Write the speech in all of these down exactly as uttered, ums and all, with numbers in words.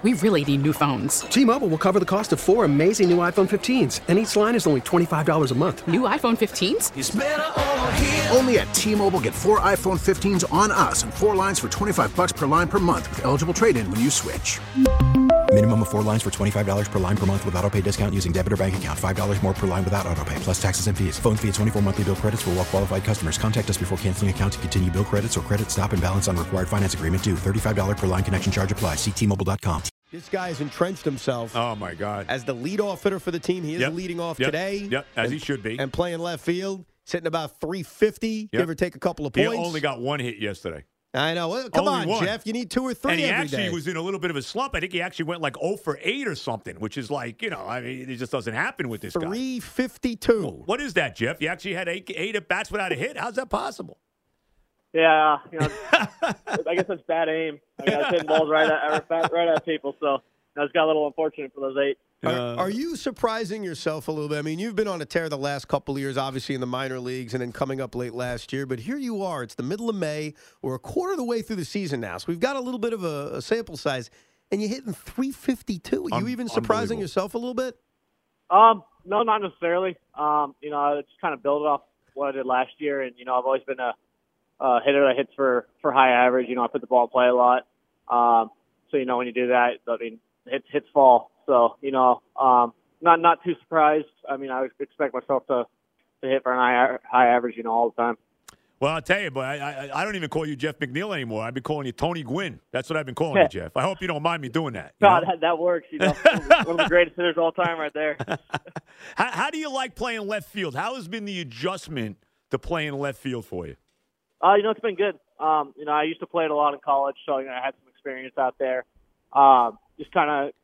We really need new phones. T-Mobile will cover the cost of four amazing new iPhone fifteens, and each line is only twenty-five dollars a month. New iPhone fifteens? It's better over here. Only at T-Mobile, get four iPhone fifteens on us and four lines for twenty-five dollars per line per month with eligible trade-in when you switch. Minimum of four lines for twenty-five dollars per line per month with autopay discount using debit or bank account. five dollars more per line without autopay, plus taxes and fees. Phone fee at twenty-four monthly bill credits for well-qualified customers. Contact us before canceling account to continue bill credits or credit stop and balance on required finance agreement due. thirty-five dollars per line connection charge applies. See T Mobile dot com. This guy has entrenched himself. Oh, my God. As the leadoff hitter for the team. He is yep. leading off yep. today. Yep, as and, he should be. And playing left field, sitting about three fifty, yep. give or take a couple of he points. He only got one hit yesterday. I know. Well, come only on, one. Jeff. You need two or three And he every actually day. was in a little bit of a slump. I think he actually went like oh for eight or something, which is like, you know, I mean, it just doesn't happen with this guy. three fifty-two. Well, what is that, Jeff? You actually had eight, eight at bats without a hit? How's that possible? Yeah, you know, I guess that's bad aim. I mean, I was hitting balls right at, right at people, so I just got a little unfortunate for those eight. Are, Uh, are you surprising yourself a little bit? I mean, you've been on a tear the last couple of years, obviously in the minor leagues and then coming up late last year. But here you are. It's the middle of May. We're a quarter of the way through the season now. So we've got a little bit of a, a sample size. And you're hitting three fifty-two. Are you Un- even surprising yourself a little bit? Um, no, not necessarily. Um, you know, I just kind of build it off what I did last year. And, you know, I've always been a, a hitter that hits for, for high average. You know, I put the ball in play a lot. Um, so, you know, when you do that, I mean, hits, hits fall. So, you know, um, not not too surprised. I mean, I would expect myself to, to hit for an high, high average, you know, all the time. Well, I'll tell you, but I, I, I don't even call you Jeff McNeil anymore. I've been calling you Tony Gwynn. That's what I've been calling you, Jeff. I hope you don't mind me doing that. No, that, that works. You know, one of the greatest hitters of all time right there. how, how do you like playing left field? How has been the adjustment to playing left field for you? Uh, you know, it's been good. Um, you know, I used to play it a lot in college, so you know, I had some experience out there. Um, just kind of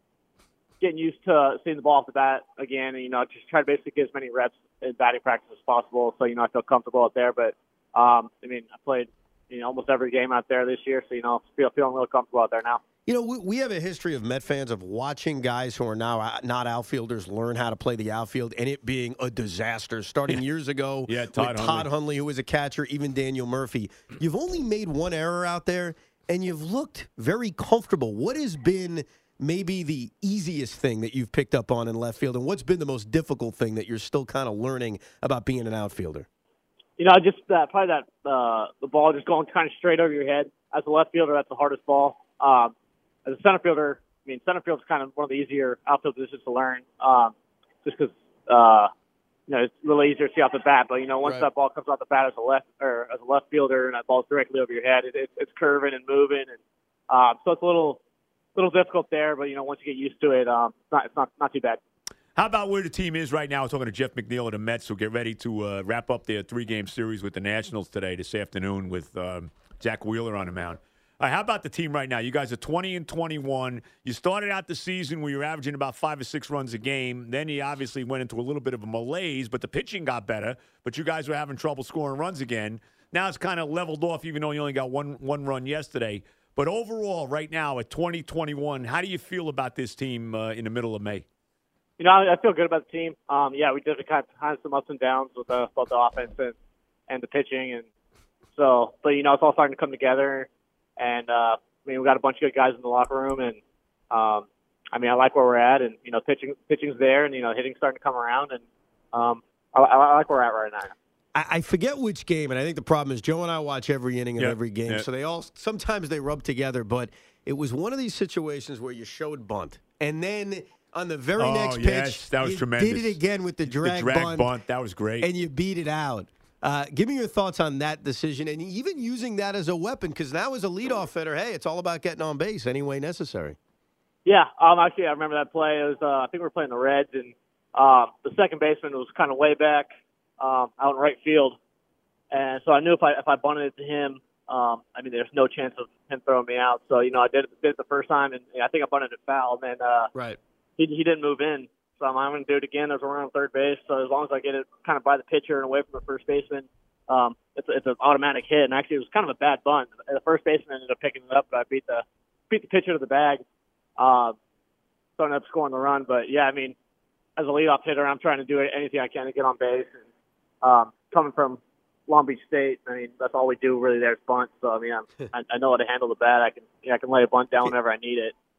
getting used to seeing the ball off the bat again, and, you know, just try to basically get as many reps in batting practice as possible. So, you know, I feel comfortable out there. But, um, I mean, I played, you know, almost every game out there this year. So, you know, feel feeling real comfortable out there now. You know, we, we have a history of Met fans of watching guys who are now not outfielders learn how to play the outfield and it being a disaster. Starting years ago yeah, Todd with Hundley. Todd Hundley, who was a catcher, even Daniel Murphy. You've only made one error out there, and you've looked very comfortable. What has been maybe the easiest thing that you've picked up on in left field, and what's been the most difficult thing that you're still kind of learning about being an outfielder? You know, just uh, probably that uh, the ball just going kind of straight over your head. As a left fielder, that's the hardest ball. Um, as a center fielder, I mean, center field is kind of one of the easier outfield positions to learn, um, just because uh, you know it's really easier to see off the bat. But you know, once Right. that ball comes off the bat as a left or as a left fielder, and that ball's directly over your head, it, it, it's curving and moving, and uh, so it's a little. little difficult there, but, you know, once you get used to it, um, it's not it's not, not too bad. How about where the team is right now? I'm talking to Jeff McNeil of the Mets, who get ready to uh, wrap up their three-game series with the Nationals today, this afternoon, with um, Jack Wheeler on the mound. All right, how about the team right now? You guys are twenty and twenty-one. You started out the season where you were averaging about five or six runs a game. Then you obviously went into a little bit of a malaise, but the pitching got better. But you guys were having trouble scoring runs again. Now it's kind of leveled off, even though you only got one one run yesterday. But overall, right now at twenty twenty-one, how do you feel about this team uh, in the middle of May? You know, I feel good about the team. Um, yeah, we did kind of have some ups and downs with the, both the offense and, and the pitching, and so, but you know, it's all starting to come together. And uh, I mean, we got a bunch of good guys in the locker room, and um, I mean, I like where we're at, and you know, pitching pitching's there, and you know, hitting's starting to come around, and um, I, I like where we're at right now. I forget which game, and I think the problem is Joe and I watch every inning of Yep. every game, Yep. so they all sometimes they rub together. But it was one of these situations where you showed bunt, and then on the very Oh, next yes, pitch, that was you tremendous. did it again with the drag, the drag bunt, bunt. That was great. and you beat it out. Uh, give me your thoughts on that decision, and even using that as a weapon, because now as a leadoff hitter, hey, it's all about getting on base any way necessary. Yeah, um, actually, I remember that play. It was uh, I think we were playing the Reds, and uh, the second baseman was kind of way back um, out in right field. And so I knew if I if I bunted it to him, um, I mean, there's no chance of him throwing me out. So, you know, I did it, did it the first time, and I think I bunted it foul. And then uh, Right. he he didn't move in. So I'm, I'm going to do it again. There's a run on third base. So as long as I get it kind of by the pitcher and away from the first baseman, um, it's, it's an automatic hit. And actually, it was kind of a bad bunt. The first baseman ended up picking it up, but I beat the beat the pitcher to the bag. Uh, so I ended up scoring the run. But, yeah, I mean, as a leadoff hitter, I'm trying to do anything I can to get on base. And um, coming from Long Beach State, I mean, that's all we do really there is bunt. So, I mean, I'm, I, I know how to handle the bat. I can you know, I can lay a bunt down whenever I need it.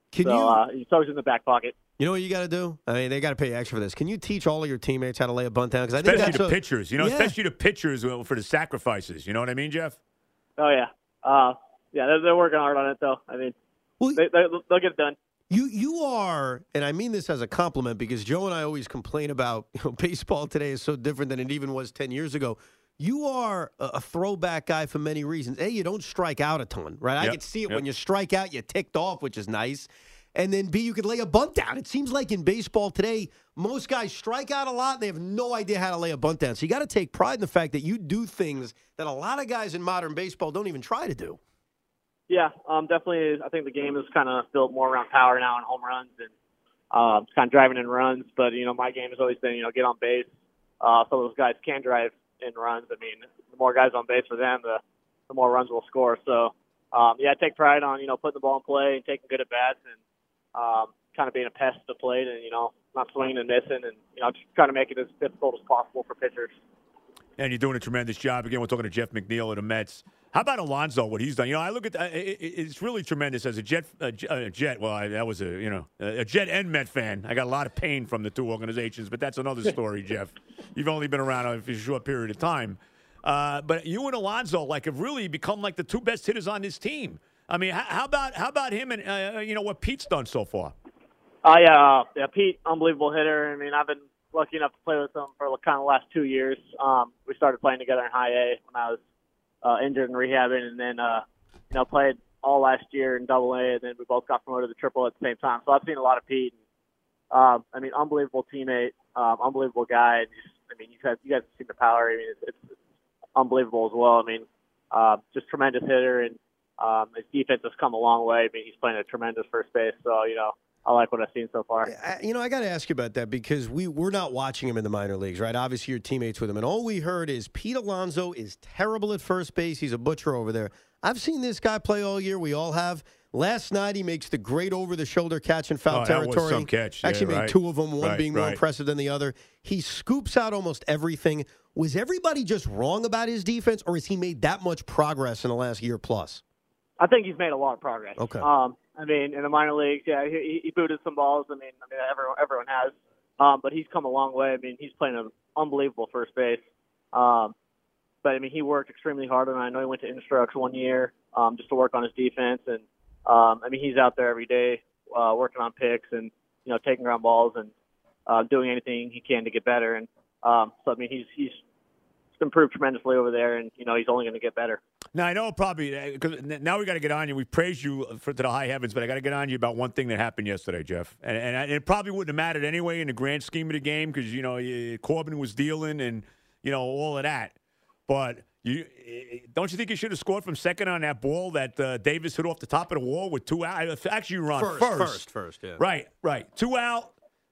Can so you? uh, he's always in the back pocket. You know what you got to do? I mean, they got to pay extra for this. Can you teach all of your teammates how to lay a bunt down? Because I think Especially that's the a, pitchers, you know, yeah. especially the pitchers for the sacrifices. You know what I mean, Jeff? Oh yeah, uh, yeah. They're, they're working hard on it though. I mean, Well, they, they, they'll get it done. You you are, and I mean this as a compliment because Joe and I always complain about you know, baseball today is so different than it even was ten years ago. You are a, a throwback guy for many reasons. A, you don't strike out a ton, right? I Yep, can see it yep. when you strike out, you're ticked off, which is nice. And then B, you could lay a bunt down. It seems like in baseball today, most guys strike out a lot and they have no idea how to lay a bunt down. So you got to take pride in the fact that you do things that a lot of guys in modern baseball don't even try to do. Yeah, um, definitely. I think the game is kind of built more around power now and home runs and um, it's kind of driving in runs. But you know, my game has always been you know get on base. Uh, some of those guys can drive in runs. I mean, the more guys on base for them, the the more runs we'll score. So um, yeah, I take pride on you know putting the ball in play and taking good at bats and um, kind of being a pest to the plate and you know not swinging and missing and you know just trying to make it as difficult as possible for pitchers. And you're doing a tremendous job. Again, we're talking to Jeff McNeil of the Mets. How about Alonso? What he's done? You know, I look at uh, it, it's really tremendous as a Jet. A, a Jet. Well, I, that was a you know a Jet and Met fan. I got a lot of pain from the two organizations, but that's another story, Jeff. You've only been around for a short period of time, uh, but you and Alonso like have really become like the two best hitters on this team. I mean, how, how about how about him and uh, you know what Pete's done so far? Uh, yeah, uh, yeah, Pete, unbelievable hitter. I mean, I've been lucky enough to play with him for kind of the last two years. Um, we started playing together in high A when I was uh, injured and rehabbing, and then uh, you know played all last year in Double A, and then we both got promoted to Triple A at the same time. So I've seen a lot of Pete. And, um, I mean, unbelievable teammate, um, unbelievable guy. And just, I mean, you guys, you guys have seen the power. I mean, it's, it's, it's unbelievable as well. I mean, uh, just tremendous hitter, and um, his defense has come a long way. I mean, he's playing a tremendous first base. So you know. I like what I've seen so far. I, you know, I got to ask you about that because we, we're not watching him in the minor leagues, right? Obviously, you're teammates with him. And all we heard is Pete Alonso is terrible at first base. He's a butcher over there. I've seen this guy play all year. We all have. Last night, he makes the great over-the-shoulder catch in foul Oh, that territory. was some catch. Yeah, Actually made right. two of them, one Right, being more right. impressive than the other. He scoops out almost everything. Was everybody just wrong about his defense, or has he made that much progress in the last year plus? I think he's made a lot of progress. Okay. Um, I mean, in the minor leagues, yeah, he, he booted some balls. I mean, I mean, everyone, everyone has. Um, but he's come a long way. I mean, he's playing an unbelievable first base. Um, but I mean, he worked extremely hard, and I know he went to Instructs one year um, just to work on his defense. And um, I mean, he's out there every day uh, working on picks and you know taking ground balls and uh, doing anything he can to get better. And um, so I mean, he's he's improved tremendously over there, and you know he's only going to get better. Now, I know probably because now we got to get on you. We praised you for to the high heavens, but I got to get on you about one thing that happened yesterday, Jeff. And, and it probably wouldn't have mattered anyway in the grand scheme of the game because you know Corbin was dealing and you know all of that. But you don't you think you should have scored from second on that ball that uh, Davis hit off the top of the wall with two out? Actually, you were on First, first, first, first, yeah. Right, right, two out.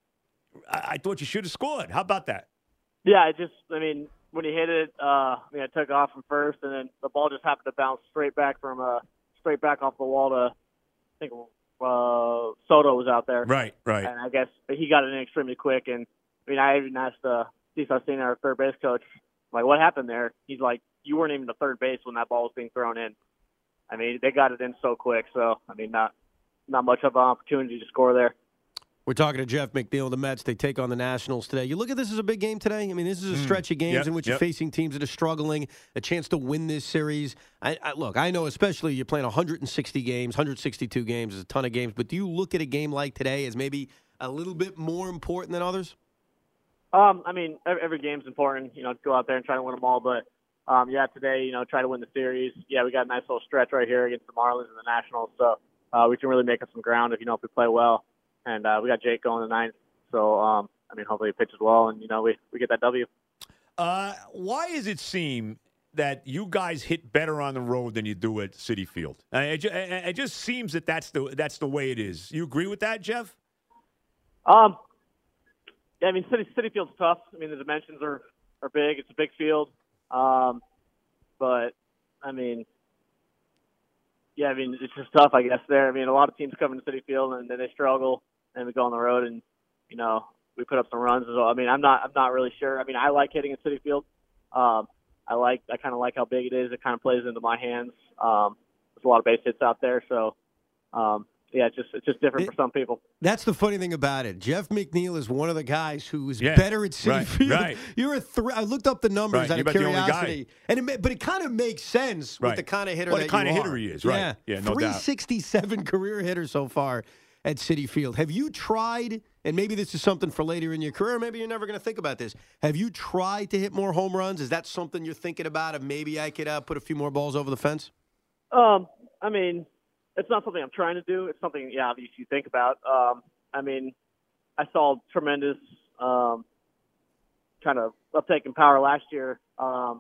I, I thought you should have scored. How about that? Yeah, I just, I mean. When he hit it, uh, I mean, I took off from first, and then the ball just happened to bounce straight back from uh, straight back off the wall to, I think uh, Soto was out there. Right, right. And I guess he got it in extremely quick. And I mean, I even asked uh, Steve Faustino, our third base coach, like, what happened there? He's like, you weren't even the third base when that ball was being thrown in. I mean, they got it in so quick. So I mean, not not much of an opportunity to score there. We're talking to Jeff McNeil of the Mets. They take on the Nationals today. You look at this as a big game today. I mean, this is a stretch of games Yep, in which yep. you're facing teams that are struggling, a chance to win this series. I, I, look, I know especially you're playing one hundred sixty games, one hundred sixty-two games is a ton of games, but do you look at a game like today as maybe a little bit more important than others? Um, I mean, every, every game's important, you know, to go out there and try to win them all. But, um, yeah, today, you know, try to win the series. Yeah, we got a nice little stretch right here against the Marlins and the Nationals. So uh, we can really make up some ground if, you know, if we play well. And uh, we got Jake going the ninth. So, um, I mean, hopefully he pitches well and, you know, we, we get that W. Uh, why does it seem that you guys hit better on the road than you do at Citi Field? Uh, it, ju- it just seems that that's the, that's the way it is. You agree with that, Jeff? Um, yeah, I mean, City City Field's tough. I mean, the dimensions are, are big. It's a big field. Um, but, I mean, yeah, I mean, it's just tough, I guess, there. I mean, a lot of teams come into Citi Field and then they struggle and we go on the road and, you know, we put up some runs as well. I mean, I'm not I'm not really sure. I mean, I like hitting at Citi Field. Um, I like I kind of like how big it is. It kind of plays into my hands. Um, there's a lot of base hits out there, so um, yeah, it's just it's just different It- for some people. That's the funny thing about it. Jeff McNeil is one of the guys who is Yeah, better at Citi right, Field. right. You're a thr I looked up the numbers Right, out you're of about the only guy. curiosity, and it, ma- but it kind of makes sense with Right. the kind of hitter Well, the that kind you of are. hitter he is, right. Yeah, Yeah, no doubt. three sixty-seven career hitter so far at Citi Field. Have you tried? And maybe this is something for later in your career. Maybe you're never going to think about this. Have you tried to hit more home runs? Is that something you're thinking about? Of maybe I could uh, put a few more balls over the fence. Um, I mean, it's not something I'm trying to do. It's something, yeah, obviously you think about. Um, I mean, I saw tremendous um, kind of uptake in power last year. Um,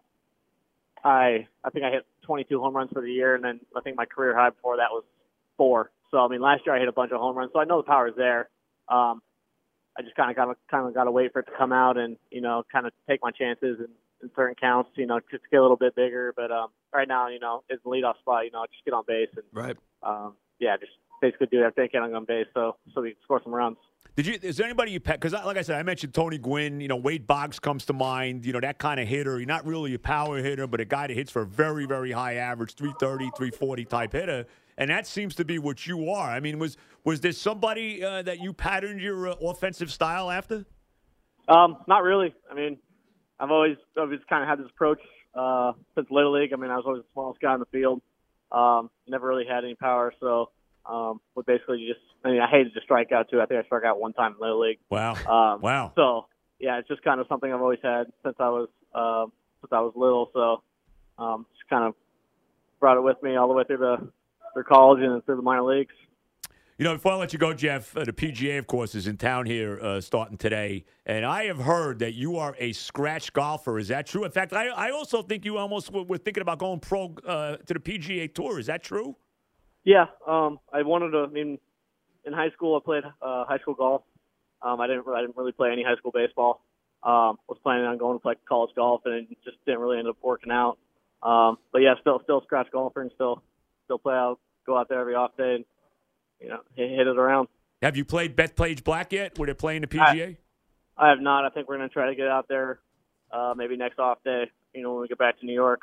I I think I hit twenty-two home runs for the year, and then I think my career high before that was four. So I mean, last year I hit a bunch of home runs, so I know the power is there. Um, I just kind of got kind of got to wait for it to come out, and you know, kind of take my chances in, in certain counts, you know, just get a little bit bigger. But um, right now, you know, it's the leadoff spot. You know, just get on base and Right. um, yeah, just basically do everything I can on base, so so we can score some runs. Did you? Is there anybody you pet? Because, like I said, I mentioned Tony Gwynn. You know, Wade Boggs comes to mind. You know, that kind of hitter. You're not really a power hitter, but a guy that hits for a very, very high average, three thirty, three forty type hitter. And that seems to be what you are. I mean, was was there somebody uh, that you patterned your uh, offensive style after? Um, not really. I mean, I've always always kind of had this approach uh, since Little League. I mean, I was always the smallest guy in the field. Um, never really had any power, so um, would basically just. I mean, I hated to strike out too. I think I struck out one time in Little League. Wow. Um, Wow. So yeah, it's just kind of something I've always had since I was uh, since I was little. So um, just kind of brought it with me all the way through the through college and through the minor leagues. You know, before I let you go, Jeff, uh, the P G A, of course, is in town here uh, starting today. And I have heard that you are a scratch golfer. Is that true? In fact, I, I also think you almost were, were thinking about going pro uh, to the P G A Tour. Is that true? Yeah, um, I wanted to. I mean, in high school, I played uh, high school golf. Um, I didn't. I didn't really play any high school baseball. Um, was planning on going to play college golf, and it just didn't really end up working out. Um, but yeah, still, still scratch golfer, and still, still play out, go out there every off day, and you know, hit, hit it around. Have you played Bethpage Black yet? Were they playing the P G A? I, I have not. I think we're going to try to get out there, uh, maybe next off day. You know, when we get back to New York.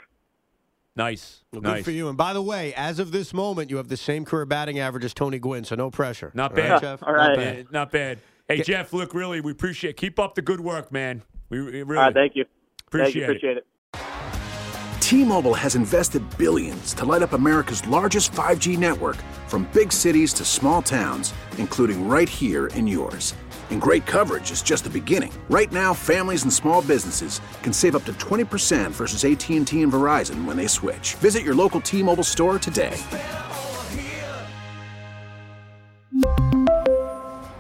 Nice. Well, nice. good for you. And by the way, as of this moment, you have the same career batting average as Tony Gwynn, so no pressure. Not All bad. right, Jeff? All right. Not Yeah, bad. not bad. Hey, Jeff, look, really, we appreciate Keep up the good work, man. We, we really All right, thank you. appreciate, thank you. Appreciate it. it. T-Mobile has invested billions to light up America's largest five G network, from big cities to small towns, including right here in yours. And great coverage is just the beginning. Right now, families and small businesses can save up to twenty percent versus A T and T and Verizon when they switch. Visit your local T-Mobile store today.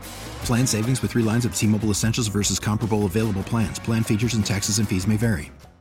Plan savings with three lines of T-Mobile Essentials versus comparable available plans. Plan features and taxes and fees may vary.